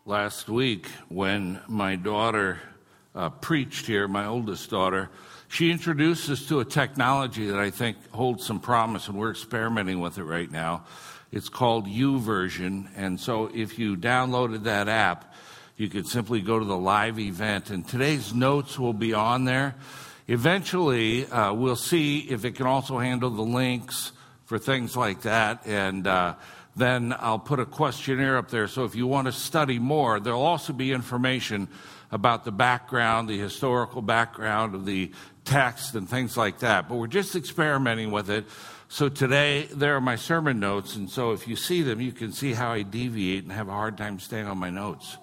Last week, when my daughter preached here, my oldest daughter, she introduced us to a technology that I think holds some promise, and we're experimenting with it right now. It's called YouVersion, and so if you downloaded that app, you could simply go to the live event, and today's notes will be on there. Eventually, we'll see if it can also handle the links for things like that, and then I'll put a questionnaire up there. So if you want to study more, there'll also be information about the background, the historical background of the text and things like that. But we're just experimenting with it. So today, there are my sermon notes. And so if you see them, you can see how I deviate and have a hard time staying on my notes.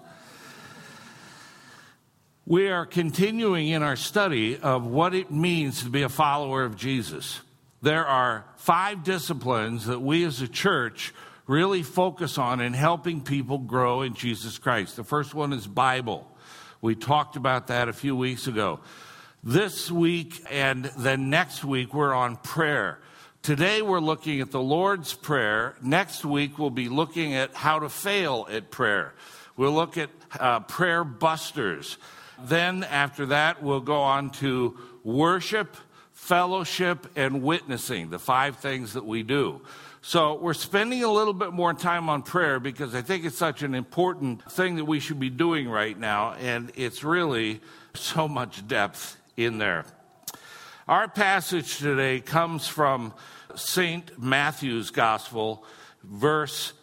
We are continuing in our study of what it means to be a follower of Jesus. There are 5 disciplines that we as a church really focus on in helping people grow in Jesus Christ. The first one is Bible. We talked about that a few weeks ago. This week and then next week, we're on prayer. Today, we're looking at the Lord's Prayer. Next week, we'll be looking at how to fail at prayer. We'll look at prayer busters. Then after that, we'll go on to worship, fellowship, and witnessing, the 5 things that we do. So we're spending a little bit more time on prayer because I think it's such an important thing that we should be doing right now, and it's really so much depth in there. Our passage today comes from St. Matthew's Gospel, verse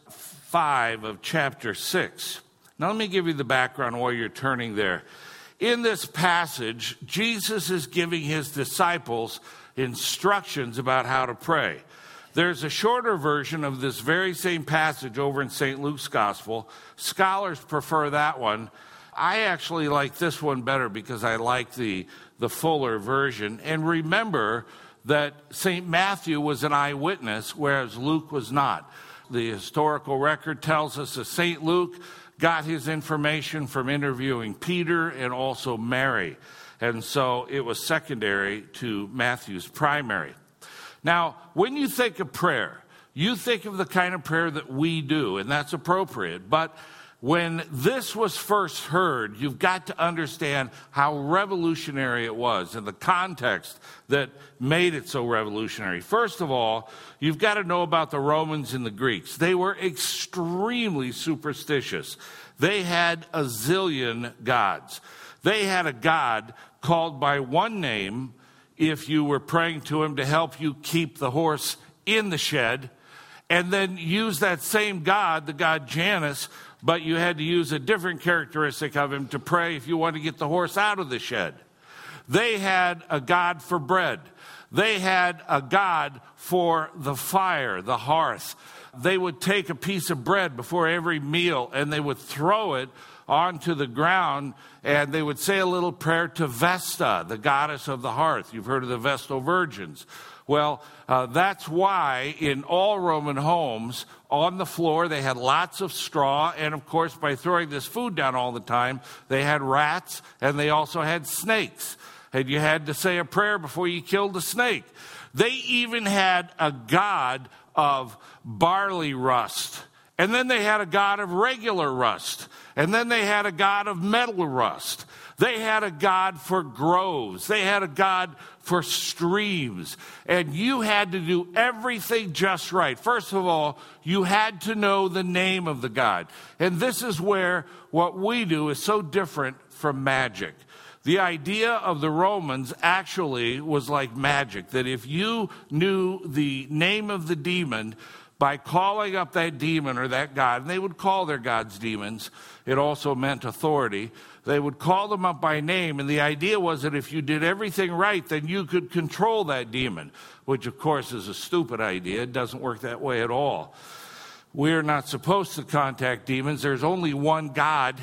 5 of chapter 6. Now let me give you the background while you're turning there. In this passage, Jesus is giving his disciples instructions about how to pray. There's a shorter version of this very same passage over in St. Luke's Gospel. Scholars prefer that one. I actually like this one better because I like the fuller version. And remember that St. Matthew was an eyewitness, whereas Luke was not. The historical record tells us that St. Luke got his information from interviewing Peter and also Mary. And so it was secondary to Matthew's primary. Now, when you think of prayer, you think of the kind of prayer that we do, and that's appropriate. But when this was first heard, you've got to understand how revolutionary it was and the context that made it so revolutionary. First of all, you've got to know about the Romans and the Greeks. They were extremely superstitious. They had a zillion gods. They had a god called by one name if you were praying to him to help you keep the horse in the shed, and then use that same god, the god Janus, but you had to use a different characteristic of him to pray if you wanted to get the horse out of the shed. They had a god for bread. They had a god for the fire, the hearth. They would take a piece of bread before every meal and they would throw it onto the ground, and they would say a little prayer to Vesta, the goddess of the hearth. You've heard of the Vestal Virgins. Well, that's why in all Roman homes, on the floor, they had lots of straw, and of course, by throwing this food down all the time, they had rats, and they also had snakes. And you had to say a prayer before you killed the snake. They even had a god of barley rust. And then they had a god of regular rust. And then they had a god of metal rust. They had a god for groves. They had a god for streams. And you had to do everything just right. First of all, you had to know the name of the god. And this is where what we do is so different from magic. The idea of the Romans actually was like magic, that if you knew the name of the demon, by calling up that demon or that god, and they would call their gods demons, it also meant authority. They would call them up by name, and the idea was that if you did everything right, then you could control that demon, which of course is a stupid idea. It doesn't work that way at all. We're not supposed to contact demons. There's only one God,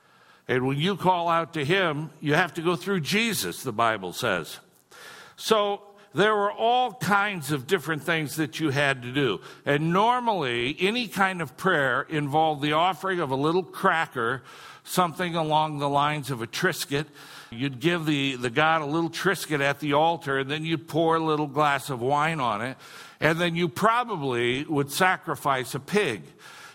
and when you call out to him, you have to go through Jesus, the Bible says. So there were all kinds of different things that you had to do. And normally, any kind of prayer involved the offering of a little cracker, something along the lines of a Triscuit. You'd give the god a little Triscuit at the altar, and then you'd pour a little glass of wine on it. And then you probably would sacrifice a pig.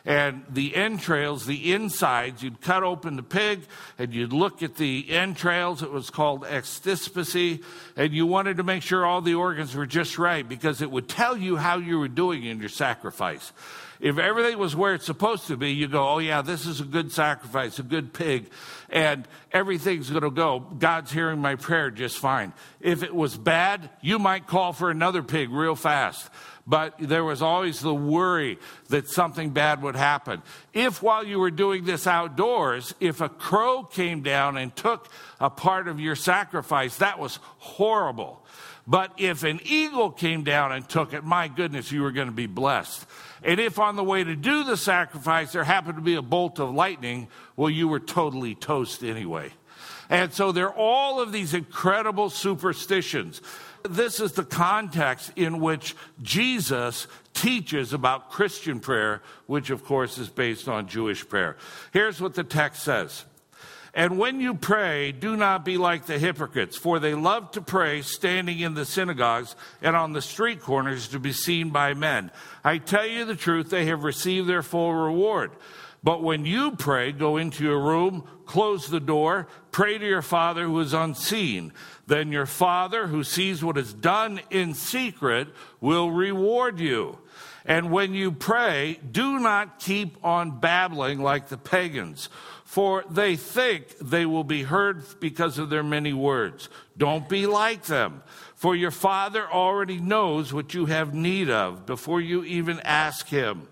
And the entrails, the insides, you'd cut open the pig and you'd look at the entrails. It was called extispacey. And you wanted to make sure all the organs were just right because it would tell you how you were doing in your sacrifice. If everything was where it's supposed to be, you go, oh yeah, this is a good sacrifice, a good pig, and everything's going to go. God's hearing my prayer just fine. If it was bad, you might call for another pig real fast. But there was always the worry that something bad would happen. If while you were doing this outdoors, if a crow came down and took a part of your sacrifice, that was horrible. But if an eagle came down and took it, my goodness, you were going to be blessed. And if on the way to do the sacrifice there happened to be a bolt of lightning, well, you were totally toast anyway. And so there are all of these incredible superstitions. This is the context in which Jesus teaches about Christian prayer, which of course is based on Jewish prayer. Here's what the text says. And when you pray, do not be like the hypocrites, for they love to pray standing in the synagogues and on the street corners to be seen by men. I tell you the truth, they have received their full reward. But when you pray, go into your room, close the door, pray to your Father who is unseen. Then your Father who sees what is done in secret will reward you. And when you pray, do not keep on babbling like the pagans, for they think they will be heard because of their many words. Don't be like them, for your Father already knows what you have need of before you even ask him.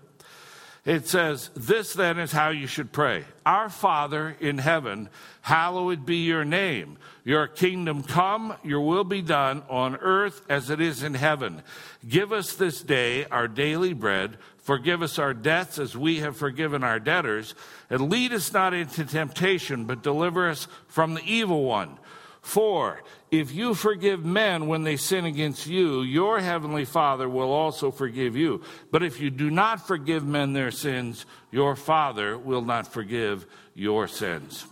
It says, this then is how you should pray. Our Father in heaven, hallowed be your name. Your kingdom come, your will be done on earth as it is in heaven. Give us this day our daily bread. Forgive us our debts as we have forgiven our debtors. And lead us not into temptation, but deliver us from the evil one. For if you forgive men when they sin against you, your heavenly Father will also forgive you. But if you do not forgive men their sins, your Father will not forgive your sins.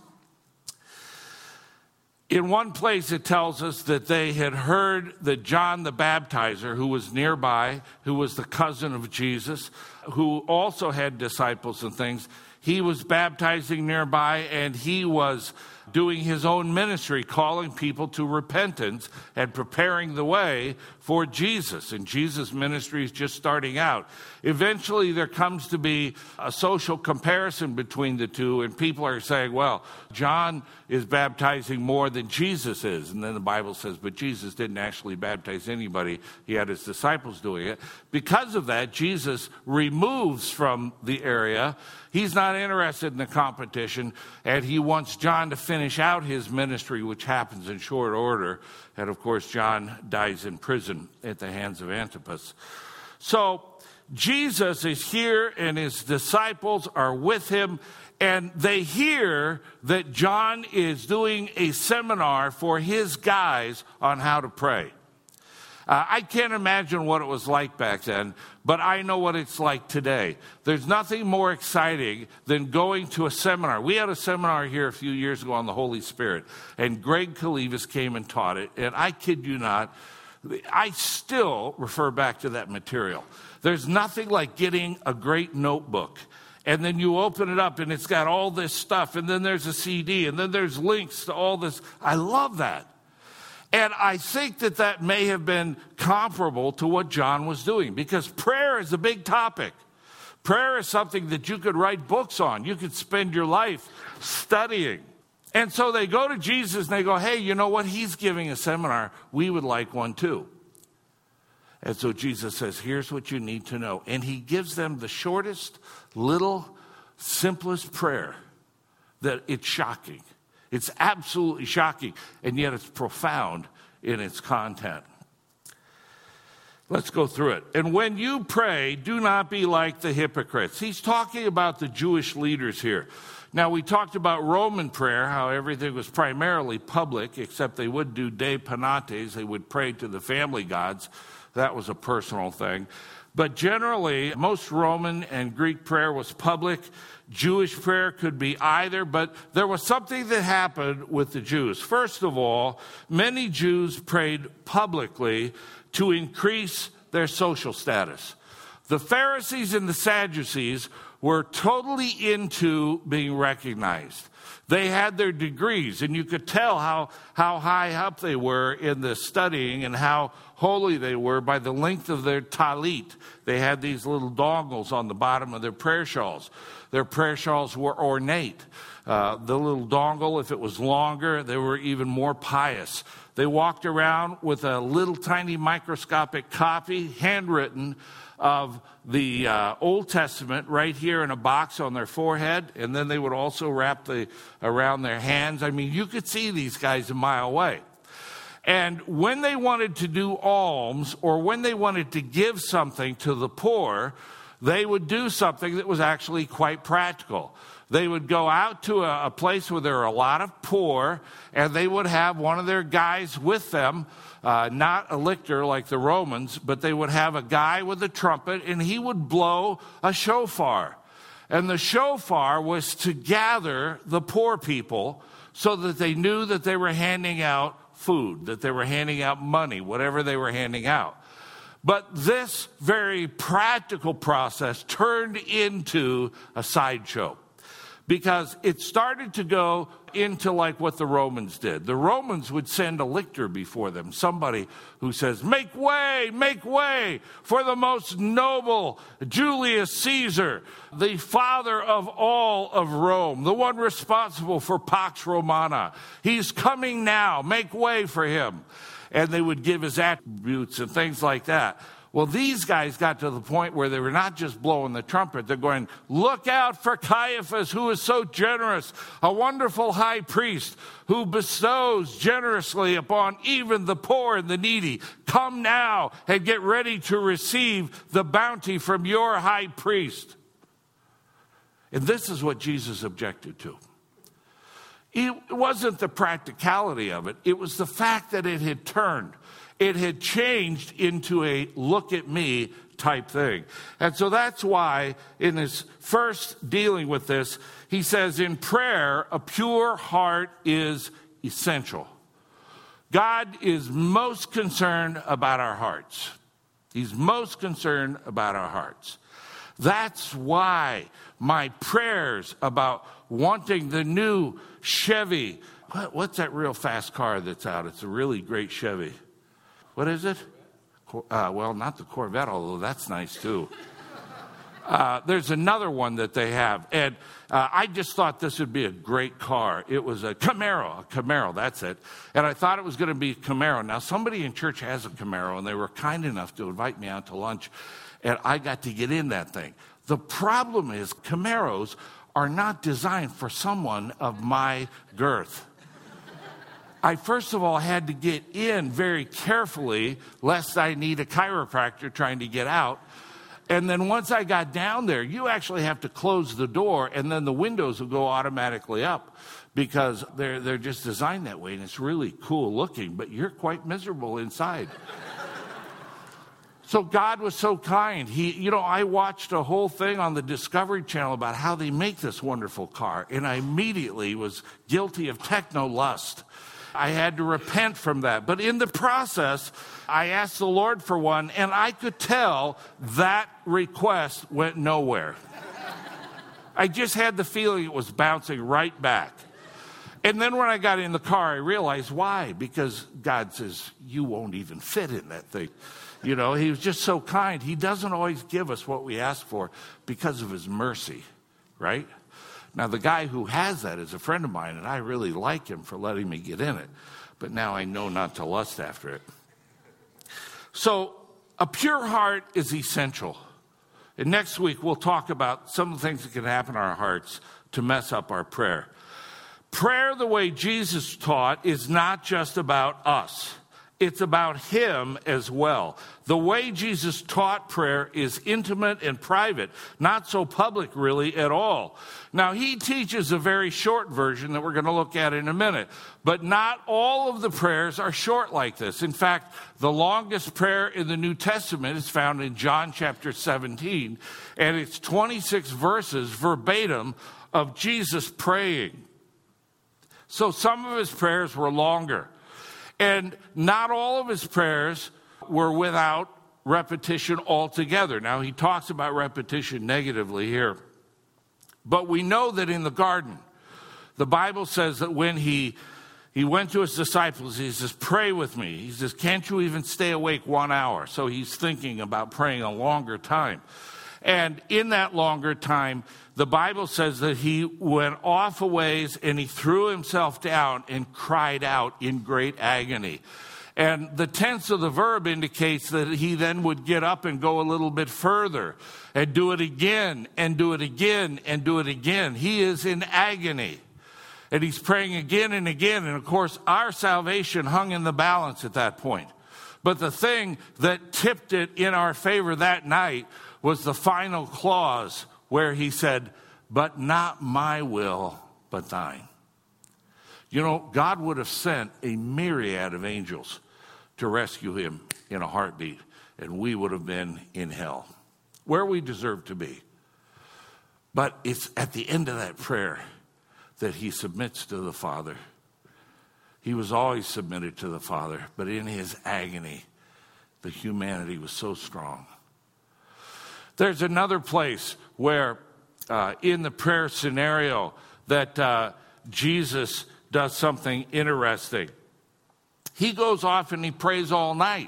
In one place, it tells us that they had heard that John the Baptizer, who was nearby, who was the cousin of Jesus, who also had disciples and things, he was baptizing nearby, and he was doing his own ministry, calling people to repentance and preparing the way for Jesus. And Jesus' ministry is just starting out. Eventually, there comes to be a social comparison between the two, and people are saying, well, John is baptizing more than Jesus is. And then the Bible says, but Jesus didn't actually baptize anybody. He had his disciples doing it. Because of that, Jesus removes from the area. He's not interested in the competition, and he wants John to finish out his ministry, which happens in short order. And of course, John dies in prison at the hands of Antipas. So Jesus is here, and his disciples are with him, and they hear that John is doing a seminar for his guys on how to pray. I can't imagine what it was like back then, but I know what it's like today. There's nothing more exciting than going to a seminar. We had a seminar here a few years ago on the Holy Spirit, and Greg Kalivas came and taught it, and I kid you not, I still refer back to that material. There's nothing like getting a great notebook, and then you open it up, and it's got all this stuff, and then there's a CD, and then there's links to all this. I love that. And I think that that may have been comparable to what John was doing, because prayer is a big topic. Prayer is something that you could write books on. You could spend your life studying. And so they go to Jesus and they go, hey, you know what? He's giving a seminar. We would like one too. And so Jesus says, here's what you need to know. And he gives them the shortest, little, simplest prayer that it's shocking. It's absolutely shocking, and yet it's profound in its content. Let's go through it. And when you pray, do not be like the hypocrites. He's talking about the Jewish leaders here. Now, we talked about Roman prayer, how everything was primarily public, except they would do de penates. They would pray to the family gods. That was a personal thing. But generally, most Roman and Greek prayer was public. Jewish prayer could be either, but there was something that happened with the Jews. First of all, many Jews prayed publicly to increase their social status. The Pharisees and the Sadducees were totally into being recognized. They had their degrees, and you could tell how high up they were in the studying and how holy they were by the length of their talit. They had these little dongles on the bottom of their prayer shawls. Their prayer shawls were ornate. The little dongle, if it was longer, they were even more pious. They walked around with a little tiny microscopic copy, handwritten, of the Old Testament right here in a box on their forehead, and then they would also wrap around their hands. I mean, you could see these guys a mile away. And when they wanted to do alms, or when they wanted to give something to the poor, they would do something that was actually quite practical. They would go out to a place where there are a lot of poor, and they would have one of their guys with them, not a lictor like the Romans, but they would have a guy with a trumpet, and he would blow a shofar. And the shofar was to gather the poor people so that they knew that they were handing out food, that they were handing out money, whatever they were handing out. But this very practical process turned into a sideshow, because it started to go into like what the Romans did. The Romans would send a lictor before them, somebody who says, make way for the most noble Julius Caesar, the father of all of Rome, the one responsible for Pax Romana. He's coming now, make way for him. And they would give his attributes and things like that. Well, these guys got to the point where they were not just blowing the trumpet. They're going, look out for Caiaphas, who is so generous, a wonderful high priest who bestows generously upon even the poor and the needy. Come now and get ready to receive the bounty from your high priest. And this is what Jesus objected to. It wasn't the practicality of it. It was the fact that it had turned. It had changed into a look at me type thing. And so that's why in his first dealing with this, he says in prayer, a pure heart is essential. God is most concerned about our hearts. He's most concerned about our hearts. That's why my prayers about wanting the new Chevy, what's that real fast car that's out? It's a really great Chevy. What is it? Well, not the Corvette, although that's nice too. There's another one that they have. And I just thought this would be a great car. It was a Camaro, that's it. And I thought it was going to be a Camaro. Now, somebody in church has a Camaro, and they were kind enough to invite me out to lunch, and I got to get in that thing. The problem is Camaros are not designed for someone of my girth. I first of all had to get in very carefully, lest I need a chiropractor trying to get out. And then once I got down there, you actually have to close the door, and then the windows will go automatically up, because they're just designed that way, and it's really cool looking, but you're quite miserable inside. So God was so kind. I watched a whole thing on the Discovery Channel about how they make this wonderful car, and I immediately was guilty of techno-lust. I had to repent from that. But in the process, I asked the Lord for one, and I could tell that request went nowhere. I just had the feeling it was bouncing right back. And then when I got in the car, I realized why. Because God says, you won't even fit in that thing. He was just so kind. He doesn't always give us what we ask for because of his mercy, right? Now, the guy who has that is a friend of mine, and I really like him for letting me get in it. But now I know not to lust after it. So, a pure heart is essential. And next week, we'll talk about some of the things that can happen in our hearts to mess up our prayer. Prayer, the way Jesus taught, is not just about us. It's about him as well. The way Jesus taught prayer is intimate and private, not so public really at all. Now, he teaches a very short version that we're going to look at in a minute, but not all of the prayers are short like this. In fact, the longest prayer in the New Testament is found in John chapter 17, and it's 26 verses verbatim of Jesus praying. So some of his prayers were longer. And not all of his prayers were without repetition altogether. Now, he talks about repetition negatively here. But we know that in the garden, the Bible says that when he went to his disciples, he says, pray with me. He says, can't you even stay awake 1 hour? So he's thinking about praying a longer time. And in that longer time, the Bible says that he went off a ways and he threw himself down and cried out in great agony. And the tense of the verb indicates that he then would get up and go a little bit further and do it again and do it again and do it again. He is in agony. And he's praying again and again. And of course, our salvation hung in the balance at that point. But the thing that tipped it in our favor that night was the final clause where he said, but not my will, but thine. You know, God would have sent a myriad of angels to rescue him in a heartbeat, and we would have been in hell, where we deserve to be. But it's at the end of that prayer that he submits to the Father. He was always submitted to the Father, but in his agony, the humanity was so strong. There's another place where in the prayer scenario that Jesus does something interesting. He goes off and he prays all night.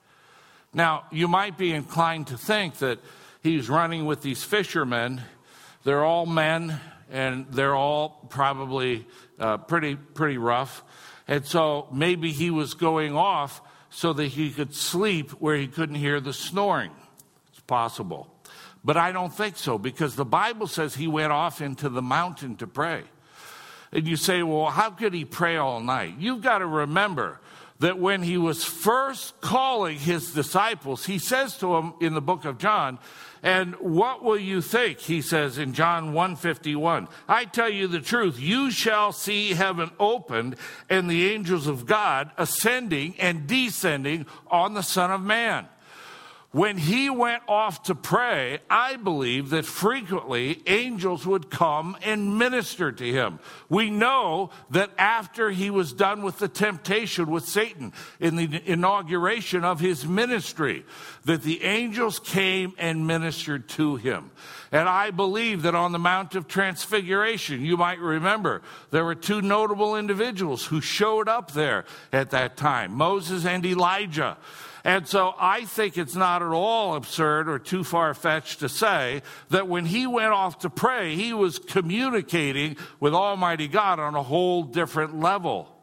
Now, you might be inclined to think that he's running with these fishermen. They're all men, and they're all probably pretty rough. And so maybe he was going off so that he could sleep where he couldn't hear the snoring. It's possible. But I don't think so, because the Bible says he went off into the mountain to pray. And you say, well, how could he pray all night? You've got to remember that when he was first calling his disciples, he says to them in the book of John, and what will you think? He says in John 1:51, I tell you the truth, you shall see heaven opened and the angels of God ascending and descending on the Son of Man. When he went off to pray, I believe that frequently angels would come and minister to him. We know that after he was done with the temptation with Satan in the inauguration of his ministry, that the angels came and ministered to him. And I believe that on the Mount of Transfiguration, you might remember, there were two notable individuals who showed up there at that time, Moses and Elijah. And so I think it's not at all absurd or too far-fetched to say that when he went off to pray, he was communicating with Almighty God on a whole different level.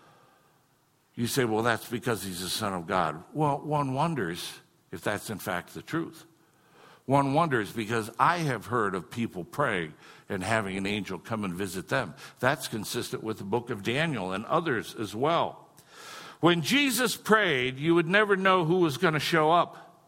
You say, well, that's because he's the Son of God. Well, one wonders if that's in fact the truth. One wonders because I have heard of people praying and having an angel come and visit them. That's consistent with the book of Daniel and others as well. When Jesus prayed, you would never know who was going to show up.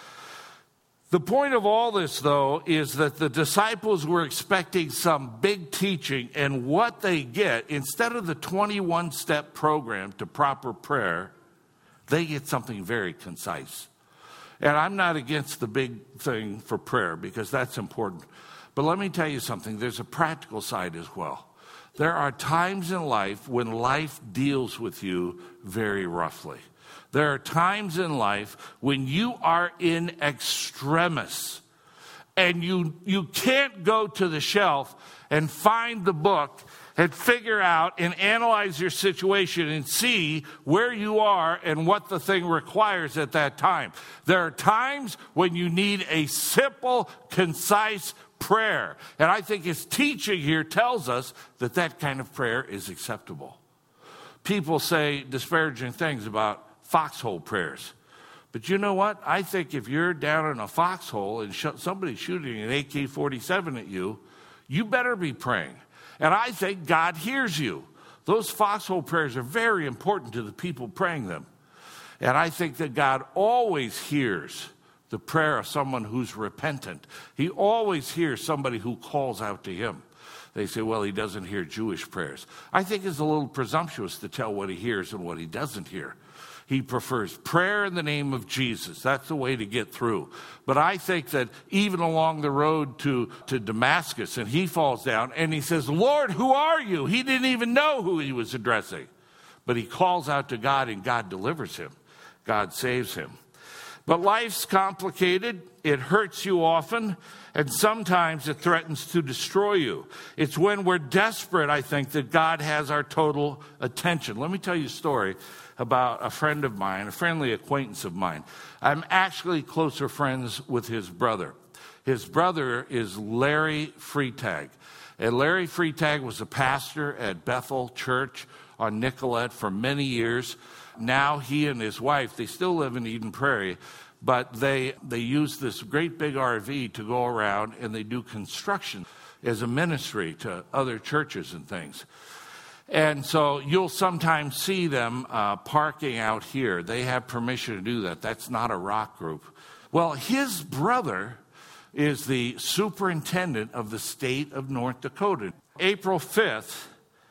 The point of all this, though, is that the disciples were expecting some big teaching, and what they get, instead of the 21-step program to proper prayer, they get something very concise. And I'm not against the big thing for prayer, because that's important. But let me tell you something, there's a practical side as well. There are times in life when life deals with you very roughly. There are times in life when you are in extremis and you can't go to the shelf and find the book and figure out and analyze your situation and see where you are and what the thing requires at that time. There are times when you need a simple, concise prayer. And I think his teaching here tells us that that kind of prayer is acceptable. People say disparaging things about foxhole prayers. But you know what? I think if you're down in a foxhole and somebody's shooting an AK-47 at you, you better be praying. And I think God hears you. Those foxhole prayers are very important to the people praying them. And I think that God always hears the prayer of someone who's repentant. He always hears somebody who calls out to him. They say, well, he doesn't hear Jewish prayers. I think it's a little presumptuous to tell what he hears and what he doesn't hear. He prefers prayer in the name of Jesus. That's the way to get through. But I think that even along the road to Damascus, and he falls down and he says, Lord, who are you? He didn't even know who he was addressing. But he calls out to God and God delivers him. God saves him. But life's complicated. It hurts you often, and sometimes it threatens to destroy you. It's when we're desperate, I think, that God has our total attention. Let me tell you a story about a friend of mine, a friendly acquaintance of mine. I'm actually closer friends with his brother. His brother is Larry Freitag. And Larry Freitag was a pastor at Bethel Church on Nicollet for many years. Now he and his wife, they still live in Eden Prairie, but they use this great big RV to go around and they do construction as a ministry to other churches and things. And so you'll sometimes see them parking out here. They have permission to do that. That's not a rock group. Well, his brother is the superintendent of the state of North Dakota. April 5th,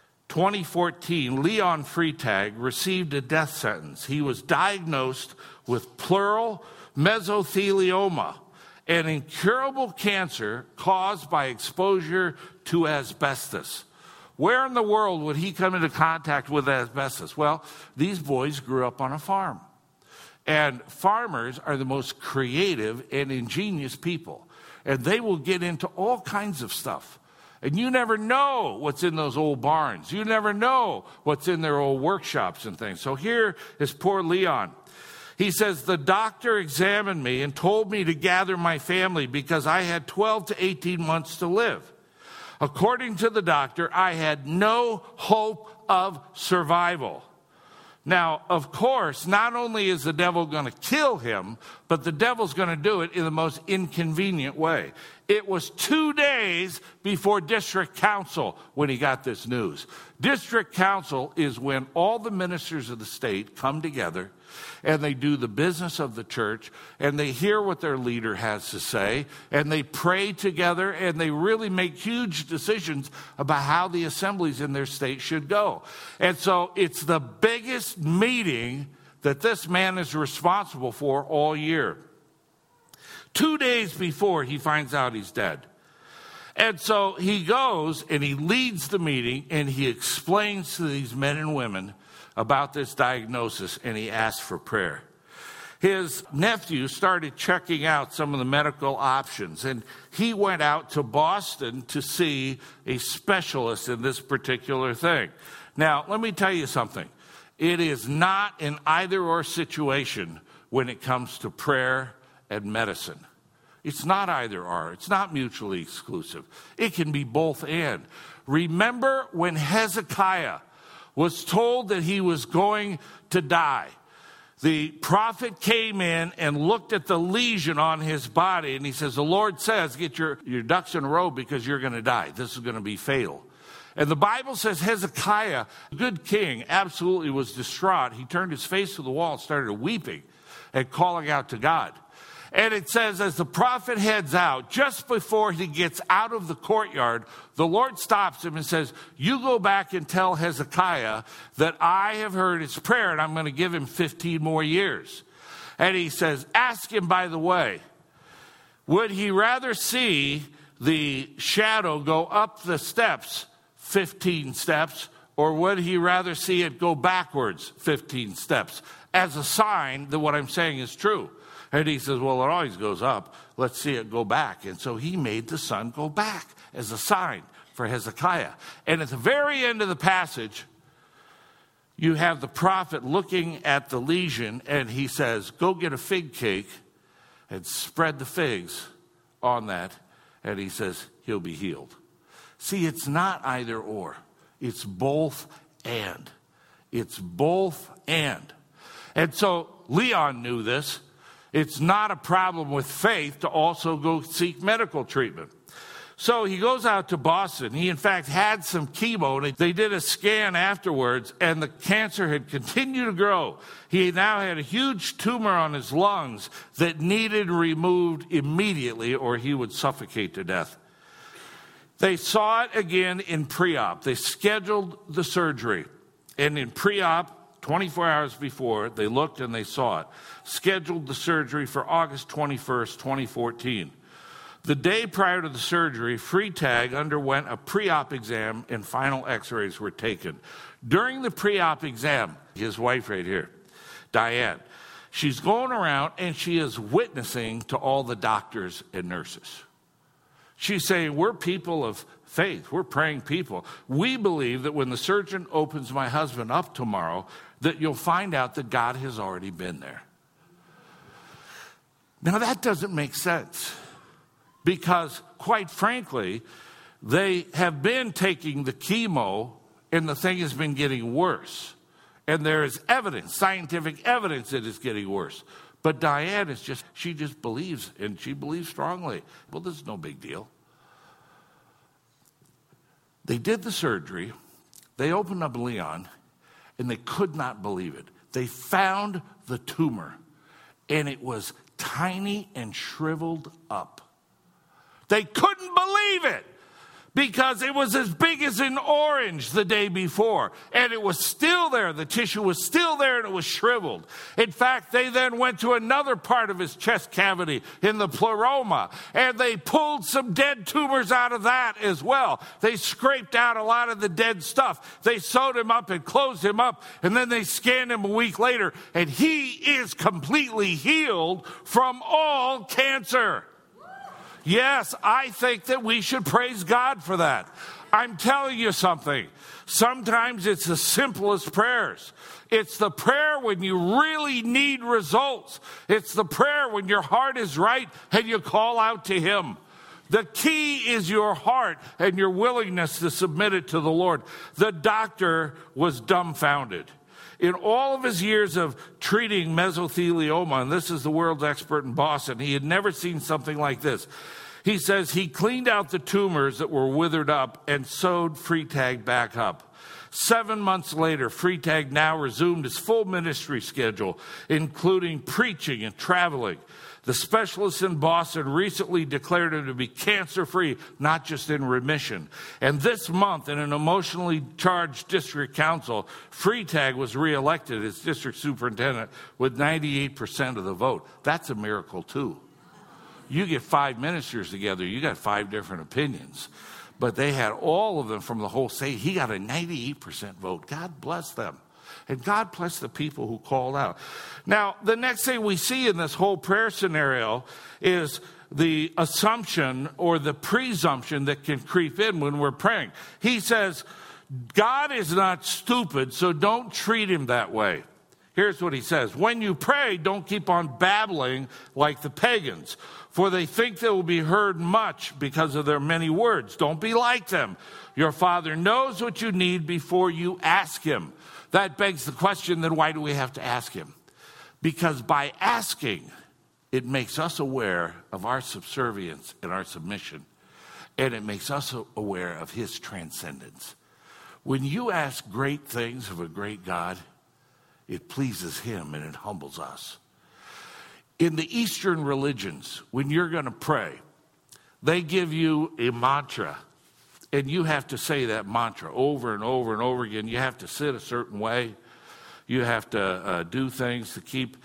2014, Leon Freitag received a death sentence. He was diagnosed with pleural mesothelioma, an incurable cancer caused by exposure to asbestos. Where in the world would he come into contact with asbestos? Well, these boys grew up on a farm. And farmers are the most creative and ingenious people. And they will get into all kinds of stuff. And you never know what's in those old barns. You never know what's in their old workshops and things. So here is poor Leon. He says, the doctor examined me and told me to gather my family because I had 12 to 18 months to live. According to the doctor, I had no hope of survival. Now, of course, not only is the devil going to kill him, but the devil's going to do it in the most inconvenient way. It was 2 days before district council when he got this news. District council is when all the ministers of the state come together and they do the business of the church and they hear what their leader has to say and they pray together and they really make huge decisions about how the assemblies in their state should go. And so it's the biggest meeting that this man is responsible for all year. 2 days before he finds out he's dead. And so he goes and he leads the meeting and he explains to these men and women about this diagnosis and he asks for prayer. His nephew started checking out some of the medical options and he went out to Boston to see a specialist in this particular thing. Now, let me tell you something. It is not an either-or situation when it comes to prayer and medicine. It's not either-or. It's not mutually exclusive. It can be both and. Remember when Hezekiah was told that he was going to die? The prophet came in and looked at the lesion on his body, and he says, the Lord says, get your ducks in a row because you're going to die. This is going to be fatal. And the Bible says Hezekiah, a good king, absolutely was distraught. He turned his face to the wall and started weeping and calling out to God. And it says, as the prophet heads out, just before he gets out of the courtyard, the Lord stops him and says, you go back and tell Hezekiah that I have heard his prayer and I'm going to give him 15 more years. And he says, ask him, by the way, would he rather see the shadow go up the steps 15 steps, or would he rather see it go backwards 15 steps as a sign that what I'm saying is true? And he says, well, it always goes up. Let's see it go back. And so he made the sun go back as a sign for Hezekiah. And at the very end of the passage, you have the prophet looking at the lesion, and he says, go get a fig cake and spread the figs on that. And he says, he'll be healed. See, it's not either or. It's both and. It's both and. And so Leon knew this. It's not a problem with faith to also go seek medical treatment. So he goes out to Boston. He, in fact, had some chemo. They did a scan afterwards, and the cancer had continued to grow. He now had a huge tumor on his lungs that needed removed immediately, or he would suffocate to death. They saw it again in pre-op. They scheduled the surgery. And in pre-op, 24 hours before, they looked and they saw it. Scheduled the surgery for August 21st, 2014. The day prior to the surgery, Freitag underwent a pre-op exam and final x-rays were taken. During the pre-op exam, his wife right here, Diane, She's going around and she is witnessing to all the doctors and nurses. She's saying, we're people of faith. We're praying people. We believe that when the surgeon opens my husband up tomorrow, that you'll find out that God has already been there. Now, that doesn't make sense because, quite frankly, they have been taking the chemo and the thing has been getting worse. And there is evidence, scientific evidence that it's getting worse. But Diane she just believes, and she believes strongly. Well, this is no big deal. They did the surgery. They opened up Leon, and they could not believe it. They found the tumor, and it was tiny and shriveled up. They couldn't believe it because it was as big as an orange the day before, and it was still there. The tissue was still there, and it was shriveled. In fact, they then went to another part of his chest cavity in the pleuroma, and they pulled some dead tumors out of that as well. They scraped out a lot of the dead stuff. They sewed him up and closed him up, and then they scanned him a week later, and he is completely healed from all cancer. Yes, I think that we should praise God for that. I'm telling you something. Sometimes it's the simplest prayers. It's the prayer when you really need results. It's the prayer when your heart is right and you call out to Him. The key is your heart and your willingness to submit it to the Lord. The doctor was dumbfounded. In all of his years of treating mesothelioma, and this is the world's expert in Boston, he had never seen something like this. He says he cleaned out the tumors that were withered up and sewed Freytag back up. 7 months later, Freytag now resumed his full ministry schedule, including preaching and traveling. The specialists in Boston recently declared him to be cancer-free, not just in remission. And this month, in an emotionally charged district council, Freytag was reelected as district superintendent with 98% of the vote. That's a miracle, too. You get 5 ministers together, you got 5 different opinions. But they had all of them from the whole state. He got a 98% vote. God bless them. And God bless the people who called out. Now, the next thing we see in this whole prayer scenario is the assumption or the presumption that can creep in when we're praying. He says, God is not stupid, so don't treat him that way. Here's what he says. When you pray, don't keep on babbling like the pagans, for they think they will be heard much because of their many words. Don't be like them. Your Father knows what you need before you ask him. That begs the question, then why do we have to ask him? Because by asking, it makes us aware of our subservience and our submission, and it makes us aware of his transcendence. When you ask great things of a great God, it pleases him and it humbles us. In the Eastern religions, when you're going to pray, they give you a mantra, and you have to say that mantra over and over and over again. You have to sit a certain way. You have to do things to keep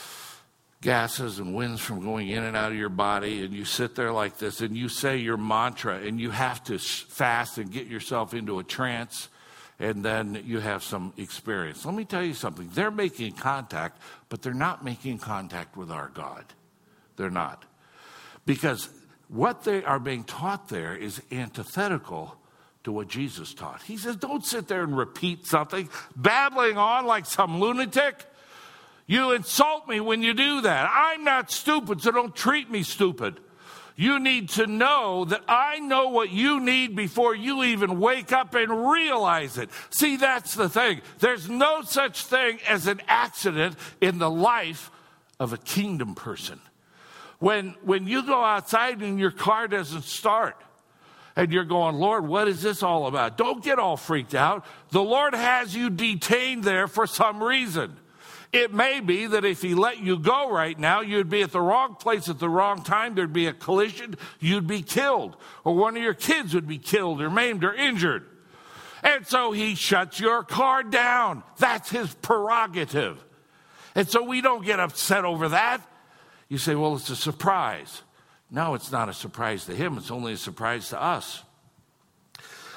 gases and winds from going in and out of your body, and you sit there like this, and you say your mantra, and you have to fast and get yourself into a trance, and then you have some experience. Let me tell you something. They're making contact, but they're not making contact with our God. They're not. Because what they are being taught there is antithetical to what Jesus taught. He says, don't sit there and repeat something, babbling on like some lunatic. You insult me when you do that. I'm not stupid, so don't treat me stupid. You need to know that I know what you need before you even wake up and realize it. See, that's the thing. There's no such thing as an accident in the life of a kingdom person. When you go outside and your car doesn't start, and you're going, Lord, what is this all about? Don't get all freaked out. The Lord has you detained there for some reason. It may be that if he let you go right now, you'd be at the wrong place at the wrong time. There'd be a collision. You'd be killed. Or one of your kids would be killed or maimed or injured. And so he shuts your car down. That's his prerogative. And so we don't get upset over that. You say, well, it's a surprise. No, it's not a surprise to him. It's only a surprise to us.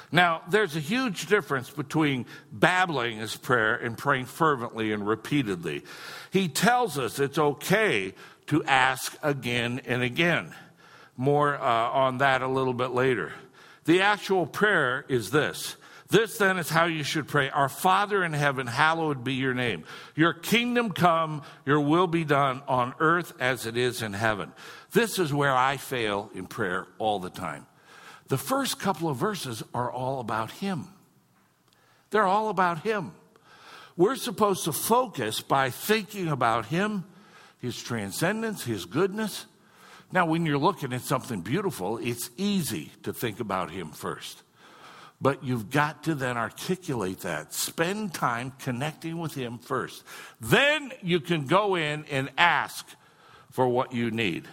Now, there's a huge difference between babbling his prayer and praying fervently and repeatedly. He tells us it's okay to ask again and again. More on that a little bit later. The actual prayer is this. This then is how you should pray. Our Father in heaven, hallowed be your name. Your kingdom come, your will be done on earth as it is in heaven. This is where I fail in prayer all the time. The first couple of verses are all about him. They're all about him. We're supposed to focus by thinking about him, his transcendence, his goodness. Now, when you're looking at something beautiful, it's easy to think about him first. But you've got to then articulate that. Spend time connecting with him first. Then you can go in and ask for what you need.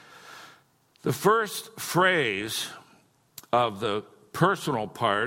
The first phrase of the personal part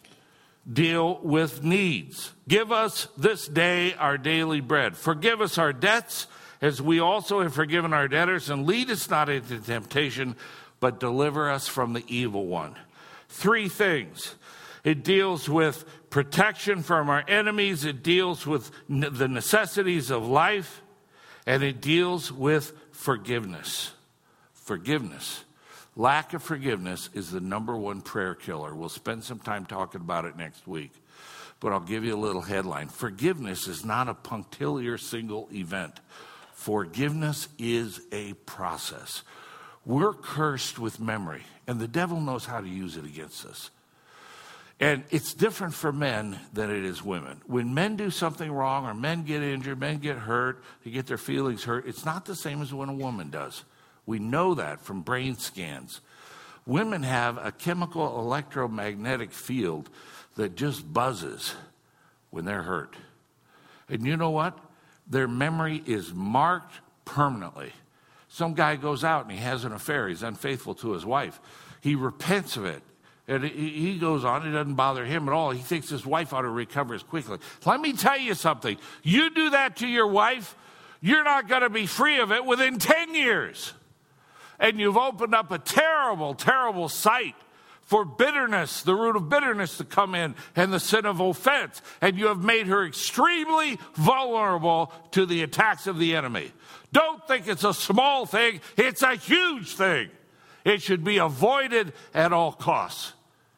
deal with needs. Give us this day our daily bread. Forgive us our debts as we also have forgiven our debtors, and lead us not into temptation, but deliver us from the evil one. Three things. It deals with protection from our enemies. It deals with the necessities of life. And it deals with forgiveness. Forgiveness. Lack of forgiveness is the number one prayer killer. We'll spend some time talking about it next week. But I'll give you a little headline. Forgiveness is not a punctiliar single event. Forgiveness is a process. We're cursed with memory, and the devil knows how to use it against us. And it's different for men than it is women. When men do something wrong or men get injured, men get hurt, they get their feelings hurt, it's not the same as when a woman does. We know that from brain scans. Women have a chemical electromagnetic field that just buzzes when they're hurt. And you know what? Their memory is marked permanently. Some guy goes out and he has an affair. He's unfaithful to his wife. He repents of it. And he goes on. It doesn't bother him at all. He thinks his wife ought to recover as quickly. Let me tell you something. You do that to your wife, you're not going to be free of it within 10 years. And you've opened up a terrible, terrible site for bitterness, the root of bitterness to come in, and the sin of offense. And you have made her extremely vulnerable to the attacks of the enemy. Don't think it's a small thing. It's a huge thing. It should be avoided at all costs.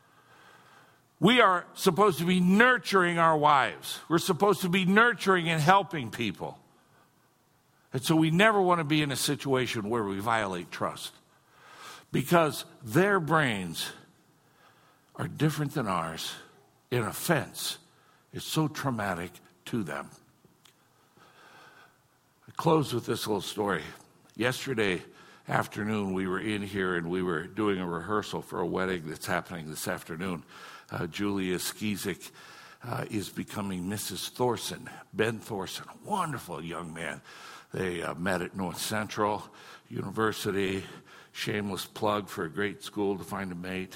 We are supposed to be nurturing our wives. We're supposed to be nurturing and helping people. And so we never want to be in a situation where we violate trust, because their brains are different than ours. An offense is so traumatic to them. I close with this little story. Yesterday afternoon, we were in here and we were doing a rehearsal for a wedding that's happening this afternoon. Julia Skizik is becoming Mrs. Thorson, Ben Thorson, a wonderful young man. They met at North Central University. Shameless plug for a great school to find a mate.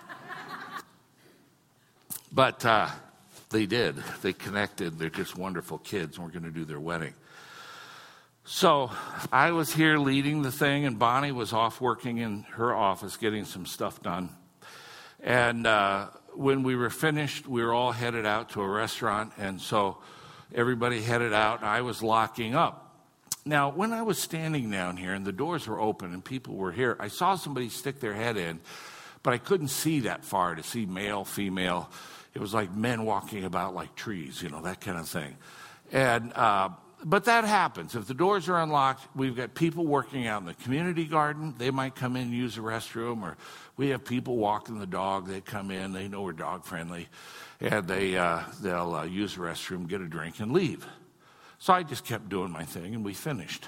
But they did. They connected. They're just wonderful kids, and we're going to do their wedding. So I was here leading the thing, and Bonnie was off working in her office getting some stuff done. And when we were finished, we were all headed out to a restaurant, and so everybody headed out, and I was locking up. Now, when I was standing down here and the doors were open and people were here, I saw somebody stick their head in, but I couldn't see that far to see male, female. It was like men walking about like trees, that kind of thing. And but that happens. If the doors are unlocked, we've got people working out in the community garden. They might come in and use the restroom, or we have people walking the dog. They come in. They know we're dog friendly, and they'll use the restroom, get a drink, and leave. So I just kept doing my thing, and we finished.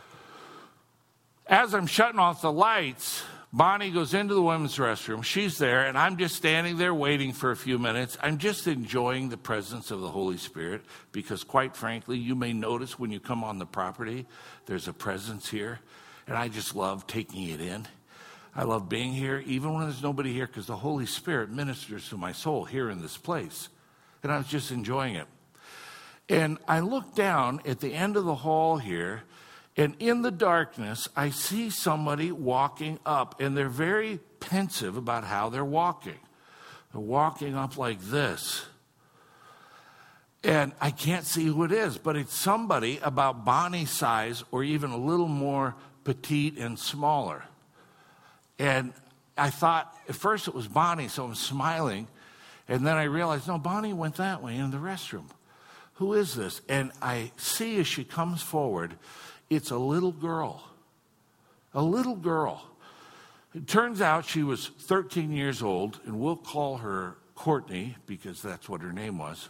As I'm shutting off the lights, Bonnie goes into the women's restroom. She's there, and I'm just standing there waiting for a few minutes. I'm just enjoying the presence of the Holy Spirit, because quite frankly, you may notice when you come on the property, there's a presence here, and I just love taking it in. I love being here, even when there's nobody here, because the Holy Spirit ministers to my soul here in this place, and I was just enjoying it. And I look down at the end of the hall here, and in the darkness, I see somebody walking up, and they're very pensive about how they're walking. walking up like this. And I can't see who it is, but it's somebody about Bonnie's size or even a little more petite and smaller. And I thought, at first it was Bonnie, so I'm smiling. And then I realized, no, Bonnie went that way in the restroom. Who is this? And I see as she comes forward, it's a little girl. A little girl. It turns out she was 13 years old, and we'll call her Courtney because that's what her name was.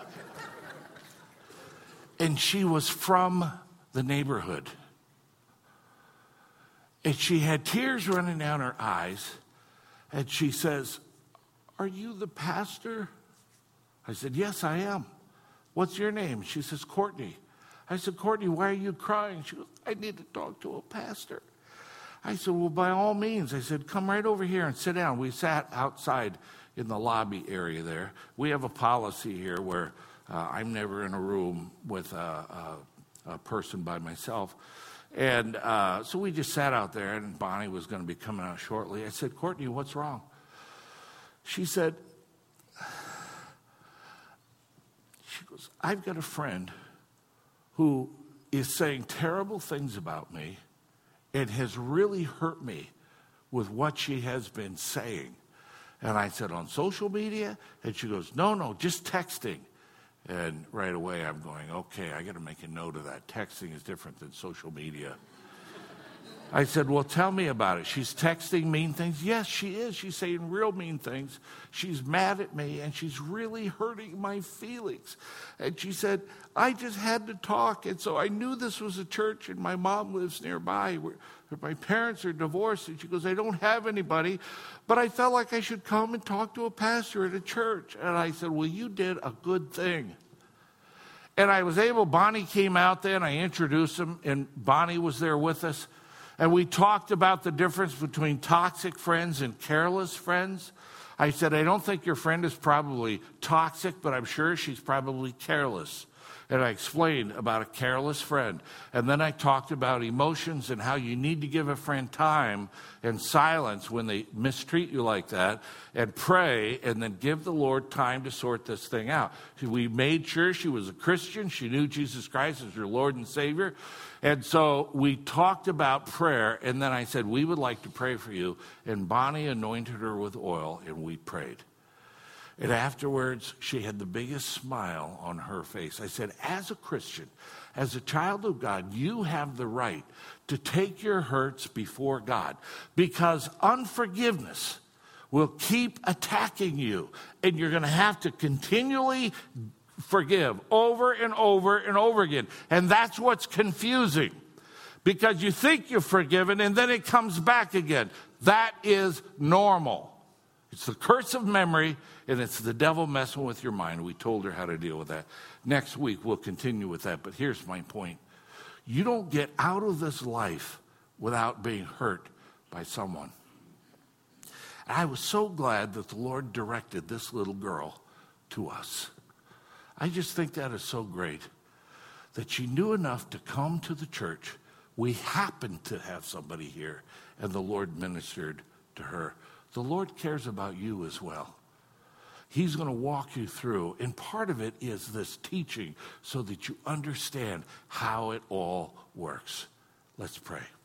And she was from the neighborhood. And she had tears running down her eyes. And she says, "Are you the pastor?" I said, "Yes, I am." "What's your name?" She says, "Courtney." I said, "Courtney, why are you crying?" She goes, "I need to talk to a pastor." I said, "Well, by all means." I said, "Come right over here and sit down." We sat outside in the lobby area there. We have a policy here where I'm never in a room with a person by myself. And so we just sat out there, and Bonnie was going to be coming out shortly. I said, "Courtney, what's wrong?" She said, she goes, "I've got a friend who is saying terrible things about me and has really hurt me with what she has been saying." And I said, "On social media?" And she goes, No, just texting." And right away I'm going, okay, I got to make a note of that. Texting is different than social media. I said, "Well, tell me about it." "She's texting mean things." "Yes, she is. She's saying real mean things. She's mad at me, and she's really hurting my feelings." And she said, "I just had to talk, and so I knew this was a church, and my mom lives nearby. My parents are divorced." And she goes, "I don't have anybody, but I felt like I should come and talk to a pastor at a church." And I said, "Well, you did a good thing." And I was able, Bonnie came out then, I introduced him, and Bonnie was there with us. And we talked about the difference between toxic friends and careless friends. I said, "I don't think your friend is probably toxic, but I'm sure she's probably careless." And I explained about a careless friend. And then I talked about emotions and how you need to give a friend time and silence when they mistreat you like that, and pray, and then give the Lord time to sort this thing out. We made sure she was a Christian. She knew Jesus Christ as her Lord and Savior. And so we talked about prayer, and then I said, "We would like to pray for you." And Bonnie anointed her with oil, and we prayed. And afterwards, she had the biggest smile on her face. I said, as a Christian, as a child of God, you have the right to take your hurts before God, because unforgiveness will keep attacking you, and you're going to have to continually forgive over and over and over again. And that's what's confusing, because you think you've forgiven, and then it comes back again. That is normal. It's the curse of memory, and it's the devil messing with your mind. We told her how to deal with that. Next week, we'll continue with that. But here's my point. You don't get out of this life without being hurt by someone. And I was so glad that the Lord directed this little girl to us. I just think that is so great, that she knew enough to come to the church. We happened to have somebody here, and the Lord ministered to her. The Lord cares about you as well. He's going to walk you through, and part of it is this teaching so that you understand how it all works. Let's pray.